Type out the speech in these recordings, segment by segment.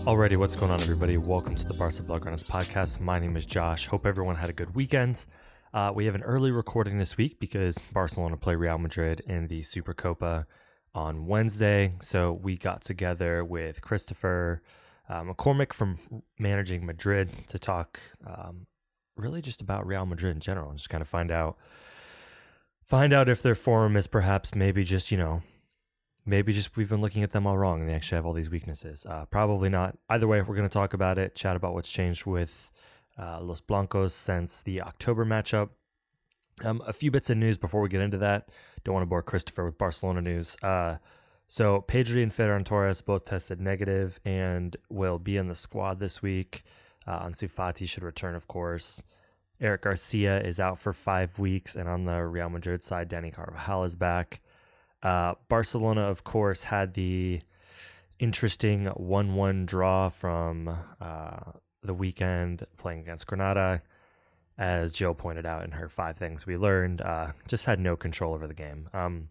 Alrighty, what's going on, everybody? Welcome to the Barca Blaugranas podcast. My name is Josh. Hope everyone had a good weekend. We have an early recording this week because Barcelona play Real Madrid in the Supercopa on Wednesday. So we got together with Christopher McCormick from Managing Madrid to talk really just about Real Madrid in general and just kind of find out if their form is perhaps maybe just we've been looking at them all wrong and they actually have all these weaknesses. Probably not. Either way, we're going to talk about it, chat about what's changed with Los Blancos since the October matchup. A few bits of news before we get into that. Don't want to bore Christopher with Barcelona news. So Pedri and Ferran Torres both tested negative and will be in the squad this week. Ansu Fati should return, of course. Eric Garcia is out for 5 weeks, and on the Real Madrid side, Dani Carvajal is back. Barcelona, of course, had the interesting 1-1 draw from the weekend playing against Granada. As Jill pointed out in her 5 things we learned, just had no control over the game.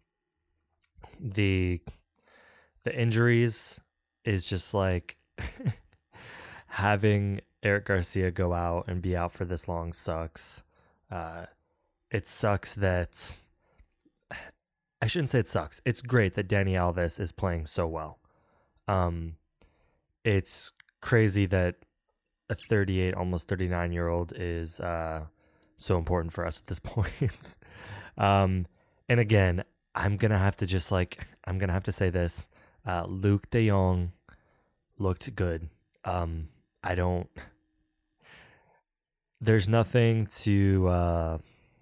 The injuries is just like having Eric Garcia go out and be out for this long sucks. It sucks that... I shouldn't say it sucks. It's great that Dani Alves is playing so well. It's crazy that a 38, almost 39-year-old is so important for us at this point. And again, I'm gonna have to say this. Luke De Jong looked good. There's nothing to.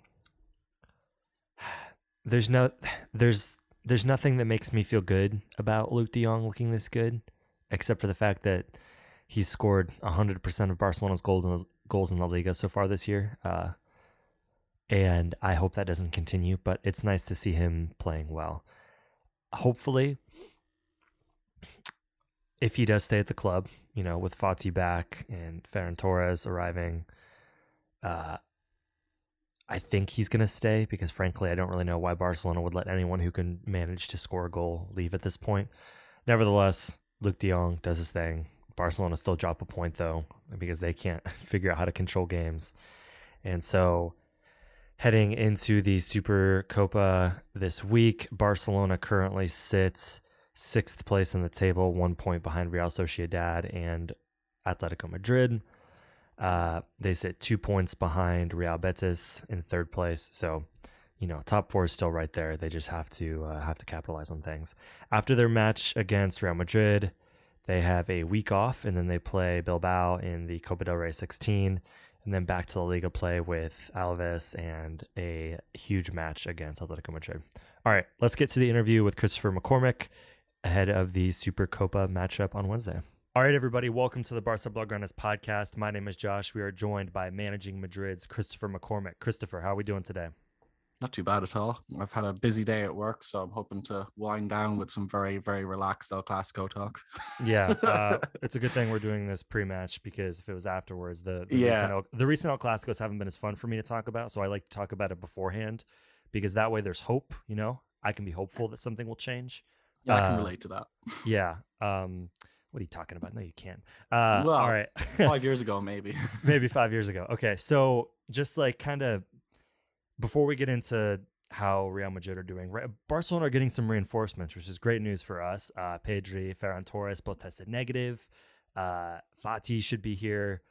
There's nothing that makes me feel good about Luke De Jong looking this good, except for the fact that he's scored 100% of Barcelona's goals in La Liga so far this year. And I hope that doesn't continue, but it's nice to see him playing well. Hopefully, if he does stay at the club, with Fati back and Ferran Torres arriving, I think he's going to stay because, frankly, I don't really know why Barcelona would let anyone who can manage to score a goal leave at this point. Nevertheless, Luke De Jong does his thing. Barcelona still drop a point, though, because they can't figure out how to control games. And so heading into the Supercopa this week, Barcelona currently sits 6th place in the table, 1 point behind Real Sociedad and Atletico Madrid. They sit 2 points behind Real Betis in 3rd place. So, top 4 is still right there. They just have to capitalize on things. After their match against Real Madrid, they have a week off, and then they play Bilbao in the Copa del Rey 16, and then back to La Liga play with Alaves and a huge match against Atletico Madrid. All right, let's get to the interview with Christopher McCormick ahead of the Supercopa matchup on Wednesday. All right, everybody, welcome to the Barca Blaugranas podcast. My name is Josh. We are joined by Managing Madrid's Christopher McCormick. Christopher, how are we doing today? Not too bad at all. I've had a busy day at work, so I'm hoping to wind down with some very, very relaxed El Clasico talk. Yeah, it's a good thing we're doing this pre-match because if it was afterwards, the recent El Clasicos haven't been as fun for me to talk about, so I like to talk about it beforehand because that way there's hope, I can be hopeful that something will change. Yeah, I can relate to that. Yeah. What are you talking about? No, you can't. All right. 5 years ago, maybe. Maybe 5 years ago. Okay, so just like kind of before we get into how Real Madrid are doing, Barcelona are getting some reinforcements, which is great news for us. Pedri, Ferran Torres both tested negative. Fati should be here.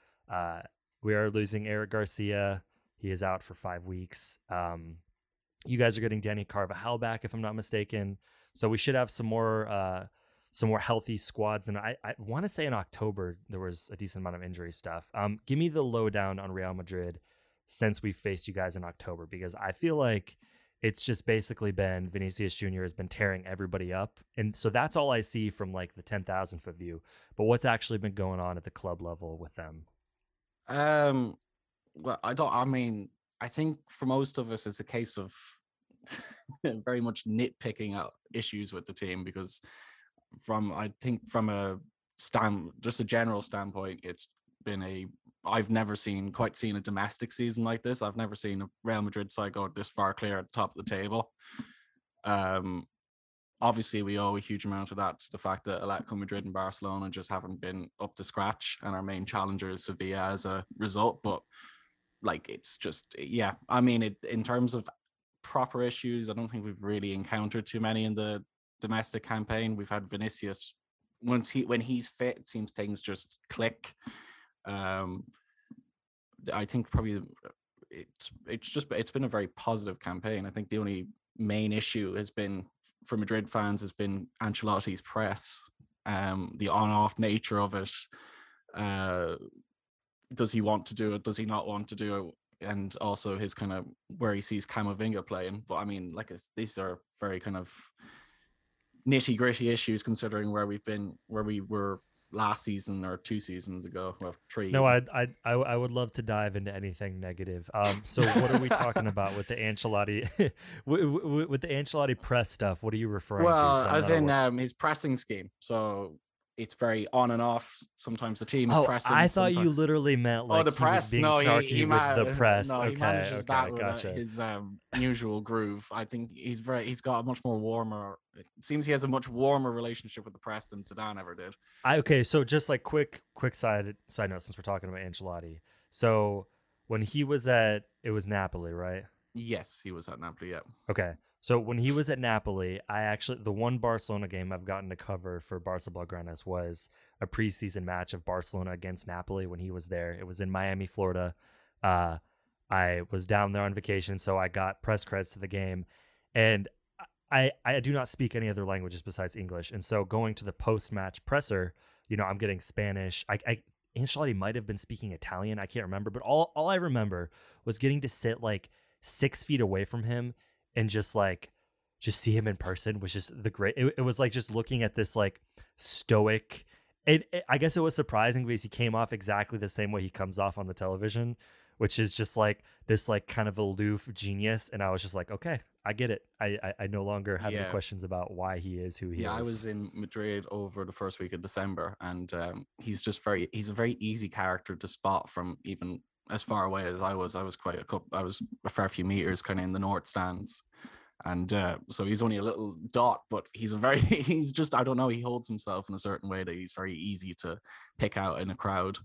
We are losing Eric Garcia. He is out for 5 weeks. You guys are getting Dani Carvajal back, if I'm not mistaken. So we should have some more healthy squads. And I want to say in October, there was a decent amount of injury stuff. Give me the lowdown on Real Madrid since we faced you guys in October, because I feel like it's just basically been Vinicius Jr. has been tearing everybody up. And so that's all I see from like the 10,000 foot view. But what's actually been going on at the club level with them? Well, I think for most of us, it's a case of very much nitpicking out issues with the team because from a general standpoint, it's been I've never seen a domestic season like this. I've never seen a Real Madrid side go this far clear at the top of the table. obviously we owe a huge amount of that to the fact that Atletico Madrid and Barcelona just haven't been up to scratch, and our main challenger is Sevilla as a result. But like, it's just, yeah, I mean, in terms of proper issues, I don't think we've really encountered too many in the domestic campaign. We've had Vinicius, when he's fit, it seems things just click. I think probably it's been a very positive campaign. I think the only main issue has been, for Madrid fans, has been Ancelotti's press, the on-off nature of it. Does he want to do it? Does he not want to do it? And also his kind of where he sees Camavinga playing. But I mean, like, these are very kind of nitty gritty issues, considering where we were last season or 2 seasons ago, well, 3. No, I would love to dive into anything negative. So what are we talking about with the Ancelotti, with the Ancelotti press stuff? What are you referring to? Well, as in his pressing scheme. So it's very on and off. Sometimes the team is pressing. I thought you literally meant like the press. He was being snarky with the press. No, okay, he manages that with gotcha. his usual groove. I think he's got a much more warmer. It seems he has a much warmer relationship with the press than Zidane ever did. Okay, so just like quick side note, since we're talking about Ancelotti. So when he was it was Napoli, right? Yes, he was at Napoli. Yeah. Okay. So when he was at Napoli, the one Barcelona game I've gotten to cover for Barça Blaugranas was a preseason match of Barcelona against Napoli when he was there. It was in Miami, Florida. I was down there on vacation, so I got press credits to the game. And I do not speak any other languages besides English. And so going to the post-match presser, I'm getting Spanish. Ancelotti might have been speaking Italian. I can't remember. But all I remember was getting to sit like 6 feet away from him and just see him in person was just it was like just looking at this like stoic, I guess it was surprising because he came off exactly the same way he comes off on the television, which is just like this like kind of aloof genius. And I was just like, okay, I get it. I no longer have any questions about why he is who he is. I was in Madrid over the first week of December, and he's a very easy character to spot from even as far away as I was. I was a fair few meters kind of in the north stands. And so he's only a little dot, but he's just, I don't know, he holds himself in a certain way that he's very easy to pick out in a crowd.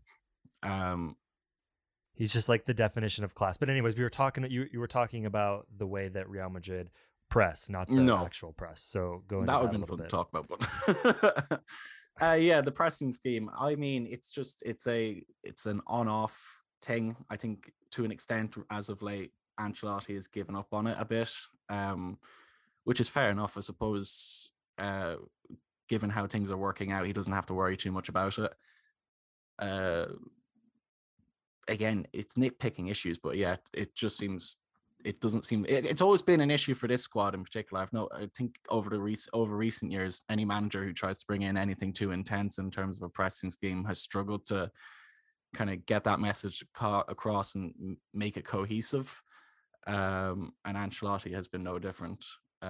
He's just like the definition of class. But anyways, you were talking about the way that Real Madrid press, not the actual press. So going that would have been fun to talk about. But the pressing scheme, I mean, it's an on-off thing. I think to an extent, as of late, Ancelotti has given up on it a bit, which is fair enough, I suppose. Given how things are working out, he doesn't have to worry too much about it. Again, it's nitpicking issues, but yeah, it's always been an issue for this squad in particular. I think over recent years, any manager who tries to bring in anything too intense in terms of a pressing scheme has struggled to kind of get that message across and make it cohesive. And Ancelotti has been no different.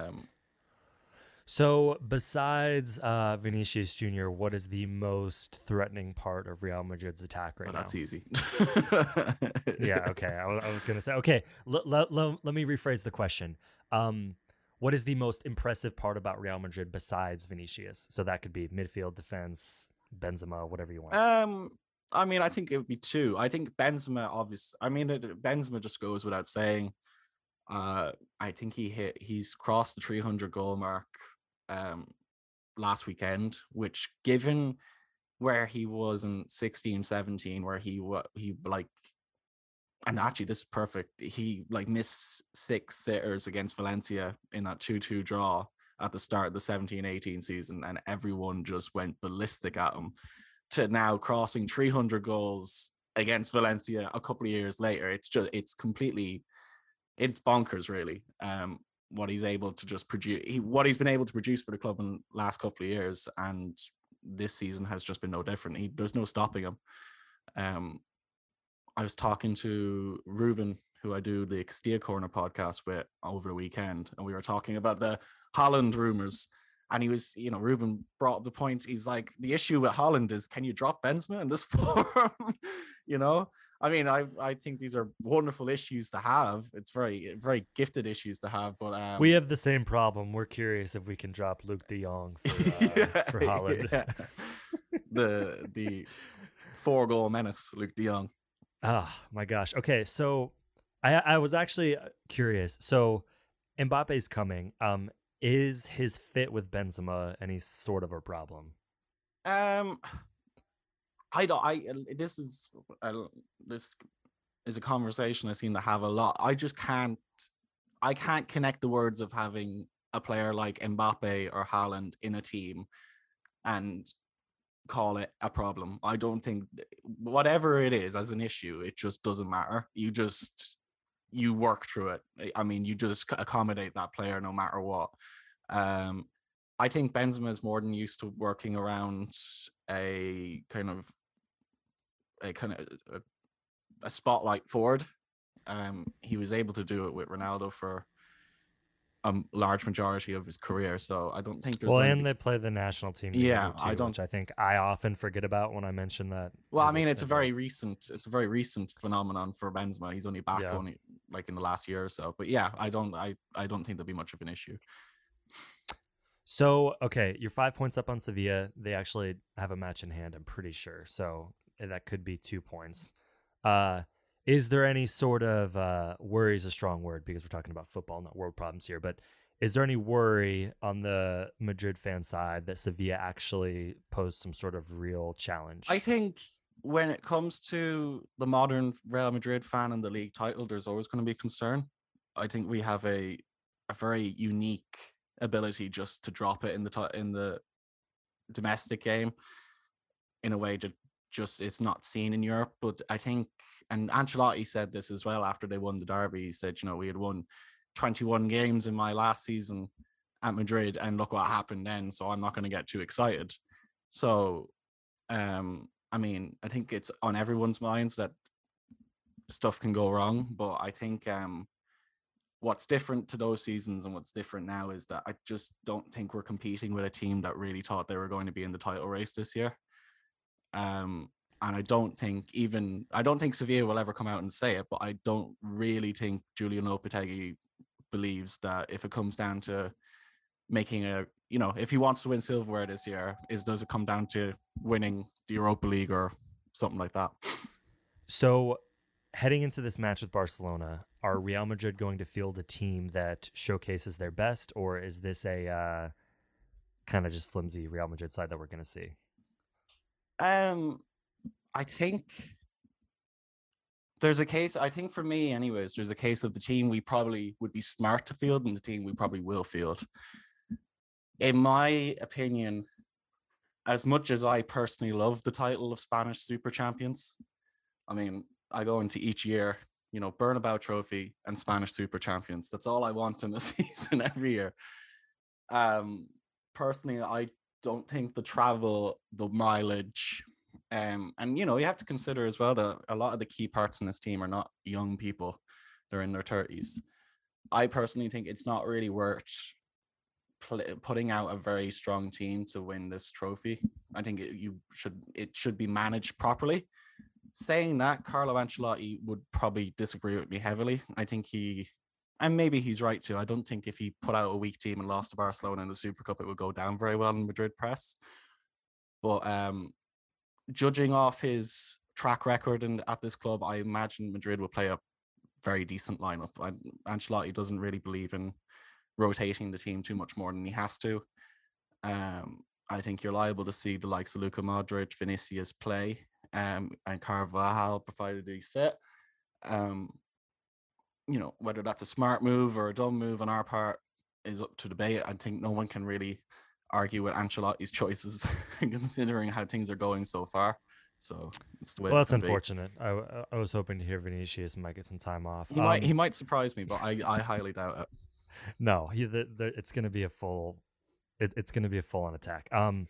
So besides Vinicius Jr., what is the most threatening part of Real Madrid's attack right now? That's easy. Yeah, okay. I was going to say, okay, let me rephrase the question. What is the most impressive part about Real Madrid besides Vinicius? So that could be midfield, defense, Benzema, whatever you want. I mean, I think it would be 2. I think Benzema, Benzema just goes without saying. I think he's crossed the 300 goal mark last weekend, which, given where he was in 16-17, where he like, and actually this is perfect, he like missed 6 sitters against Valencia in that 2-2 draw at the start of the 17-18 season, and everyone just went ballistic at him, to now crossing 300 goals against Valencia a couple of years later. It's bonkers, really. What he's able to just produce, what he's been able to produce for the club in the last couple of years, and this season has just been no different. There's no stopping him. I was talking to Ruben, who I do the Castilla Corner podcast with, over the weekend, and we were talking about the Haaland rumors. And he was, Ruben brought up the point. He's like, the issue with Haaland is, can you drop Benzema in this form? I mean, I think these are wonderful issues to have. It's very, very gifted issues to have. But we have the same problem. We're curious if we can drop Luke De Jong for Haaland. Yeah. the 4-goal menace, Luke De Jong. Oh my gosh. Okay, so I was actually curious. So Mbappe's coming. Is his fit with Benzema any sort of a problem? This is a conversation I seem to have a lot. I can't connect the words of having a player like Mbappe or Haaland in a team and call it a problem. I don't think, whatever it is as an issue, it just doesn't matter. You work through it. I mean, you just accommodate that player no matter what. I think Benzema is more than used to working around a spotlight forward. He was able to do it with Ronaldo for a large majority of his career, so I don't think there's they play the national team. Yeah, too, which I think I often forget about when I mention that. Well, I mean, it's a very recent phenomenon for Benzema. He's only back only like in the last year or so. But yeah, I don't think there'll be much of an issue. So, okay, you're 5 points up on Sevilla. They actually have a match in hand, I'm pretty sure. So that could be 2 points. Is there any sort of worry is a strong word because we're talking about football, not world problems here, but is there any worry on the Madrid fan side that Sevilla actually pose some sort of real challenge? I think when it comes to the modern Real Madrid fan and the league title, there's always going to be concern. I think we have a very unique ability just to drop it in the domestic game in a way that just it's not seen in Europe. But I think, and Ancelotti said this as well after they won the derby, he said, we had won 21 games in my last season at Madrid and look what happened then, so I'm not going to get too excited. So I mean, I think it's on everyone's minds that stuff can go wrong, but I think what's different to those seasons and what's different now is that I just don't think we're competing with a team that really thought they were going to be in the title race this year. And I don't think Sevilla will ever come out and say it, but I don't really think Julian Lopetegui believes that if it comes down to making if he wants to win silverware this year, does it come down to winning the Europa League or something like that? So heading into this match with Barcelona, are Real Madrid going to field a team that showcases their best, or is this a kind of just flimsy Real Madrid side that we're going to see? I think there's a case, I think for me anyways, there's a case of the team we probably would be smart to field and the team we probably will field. In my opinion, as much as I personally love the title of Spanish Super Champions, I mean, I go into each year, Bernabeu Trophy and Spanish Super Champions. That's all I want in a season every year. Personally, I don't think the travel, the mileage, and you have to consider as well that a lot of the key parts in this team are not young people; they're in their 30s. I personally think it's not really worth putting out a very strong team to win this trophy. I think it should be managed properly. Saying that, Carlo Ancelotti would probably disagree with me heavily. I think and maybe he's right too. I don't think if he put out a weak team and lost to Barcelona in the Super Cup, it would go down very well in Madrid press. But judging off his track record at this club, I imagine Madrid will play a very decent lineup. Ancelotti doesn't really believe in rotating the team too much more than he has to. I think you're liable to see the likes of Luka Modric, Vinicius play, and Carvajal, provided he's fit. Whether that's a smart move or a dumb move on our part is up to debate. I think no one can really argue with Ancelotti's choices considering how things are going so far. So it's the way. Well, that's unfortunate. I was hoping to hear Vinicius might get some time off. He might surprise me, but I highly doubt it. No, it's going to be a full. It's going to be a full on attack. And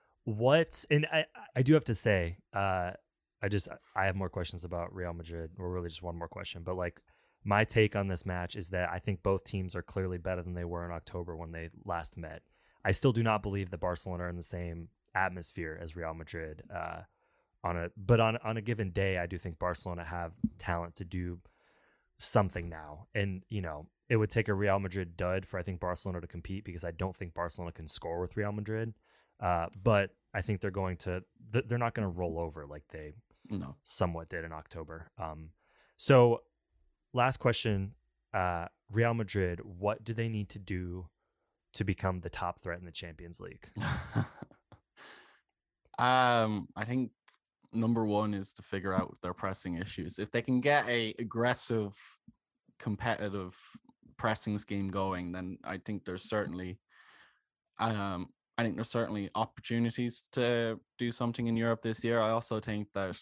I do have to say, I have more questions about Real Madrid, or really just one more question. But like my take on this match is that I think both teams are clearly better than they were in October when they last met. I still do not believe that Barcelona are in the same atmosphere as Real Madrid. On a given day, I do think Barcelona have talent to do something now. And, it would take a Real Madrid dud for, I think, Barcelona to compete, because I don't think Barcelona can score with Real Madrid. But I think they're not going to roll over like they somewhat did in October. So last question, Real Madrid, what do they need to do to become the top threat in the Champions League? I think number one is to figure out their pressing issues. If they can get a aggressive, competitive pressing scheme going, then I think there's certainly opportunities to do something in Europe this year. I also think that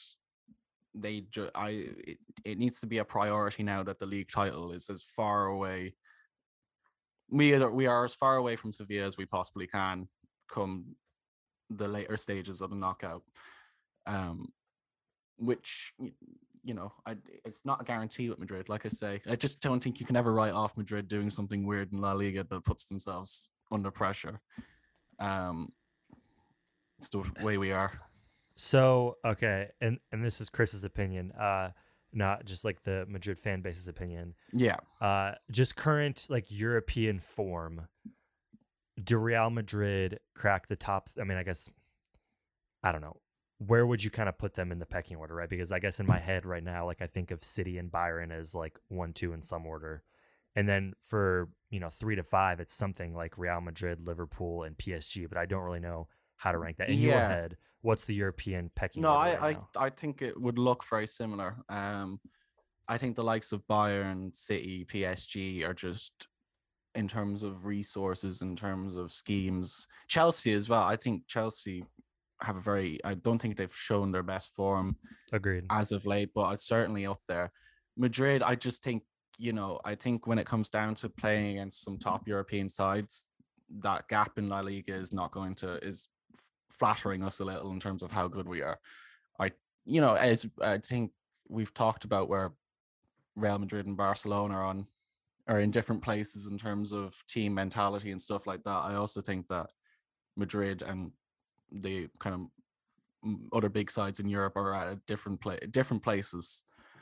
it needs to be a priority now that the league title is as far away. We are as far away from Sevilla as we possibly can come the later stages of the knockout, which it's not a guarantee with Madrid. Like I say, I just don't think you can ever write off Madrid doing something weird in La Liga that puts themselves under pressure. It's the way we are. So, okay, and this is Chris's opinion, not just like the Madrid fan base's opinion. Yeah. Just current like European form. Do Real Madrid crack the top? I mean, I guess, I don't know. Where would you kind of put them in the pecking order, right? Because I guess in my head right now, like I think of City and Bayern as like 1, 2 in some order. And then for, 3 to 5, it's something like Real Madrid, Liverpool, and PSG, but I don't really know how to rank that. In your head, what's the European pecking order right now? I think it would look very similar. I think the likes of Bayern, City, PSG are just, in terms of resources, in terms of schemes, Chelsea as well. I think Chelsea have I don't think they've shown their best form. Agreed. As of late, but it's certainly up there. Madrid, I just think, I think when it comes down to playing against some top European sides, that gap in La Liga is flattering us a little in terms of how good we are. As I think we've talked about where Real Madrid and Barcelona are in different places in terms of team mentality and stuff like that. I also think that Madrid and the kind of other big sides in Europe are at a different places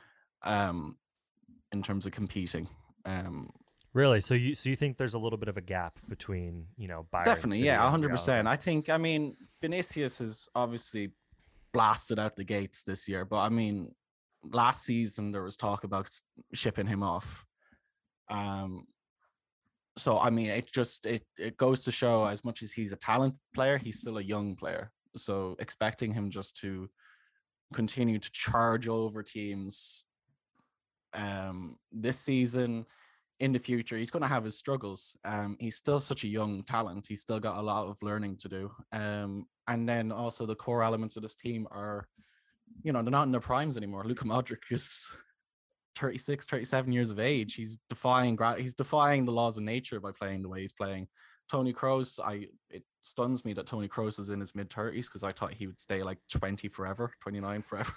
in terms of competing. Really? So you think there's a little bit of a gap between, Bayern? Definitely, yeah, 100%. I think, Vinicius is obviously blasted out the gates this year, but I mean, last season there was talk about shipping him off. So I mean, it goes to show, as much as he's a talent player, he's still a young player. So expecting him just to continue to charge over teams this season, in the future, he's going to have his struggles. He's still such a young talent. He's still got a lot of learning to do. And then also the core elements of this team are, they're not in their primes anymore. Luka Modric is 36, 37 years of age. He's defying the laws of nature by playing the way he's playing. Toni Kroos, it stuns me that Toni Kroos is in his mid-30s, because I thought he would stay like 20 forever, 29 forever.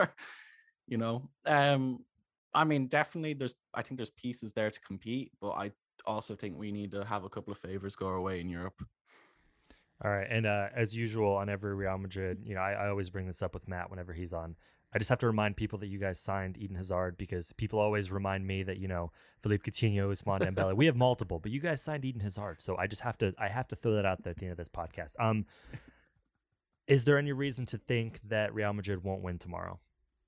I mean, definitely I think there's pieces there to compete, but I also think we need to have a couple of favors go our way in Europe. All right. And as usual on every Real Madrid, I always bring this up with Matt whenever he's on. I just have to remind people that you guys signed Eden Hazard, because people always remind me that, Philippe Coutinho, Ousmane Dembele, we have multiple, but you guys signed Eden Hazard. So I have to throw that out there at the end of this podcast. Is there any reason to think that Real Madrid won't win tomorrow?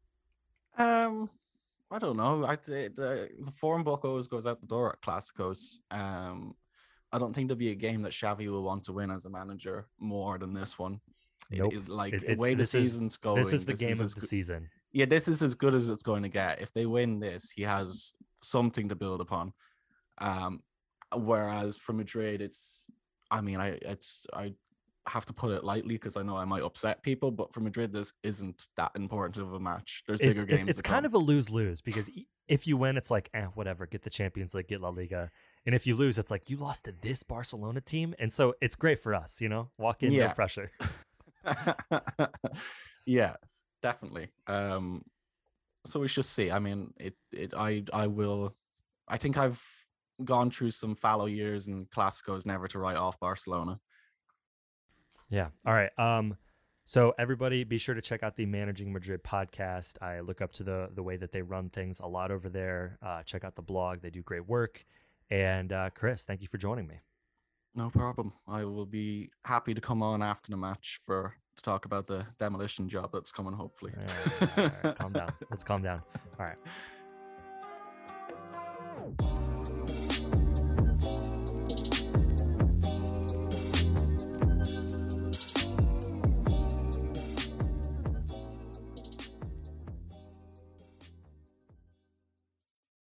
I don't know. The form book always goes out the door at Clásicos. I don't think there'll be a game that Xavi will want to win as a manager more than this one. Nope. The way the season's going. This is the game of the season. Yeah, this is as good as it's going to get. If they win this, he has something to build upon. Whereas for Madrid, I have to put it lightly because I know I might upset people, but for Madrid, this isn't that important of a match. There's bigger games. It's kind of a lose-lose, because if you win, it's like, whatever, get the Champions League, get La Liga. And if you lose, it's like, you lost to this Barcelona team. And so it's great for us, walk in, no pressure. Yeah, definitely. So we should see. I mean, I think I've gone through some fallow years in Clásicos never to write off Barcelona. Yeah. All right. So everybody be sure to check out the Managing Madrid podcast. I look up to the way that they run things a lot over there. Check out the blog. They do great work. And Chris, thank you for joining me. No problem. I will be happy to come on after the match to talk about the demolition job that's coming, hopefully. All right, calm down. Let's calm down. All right.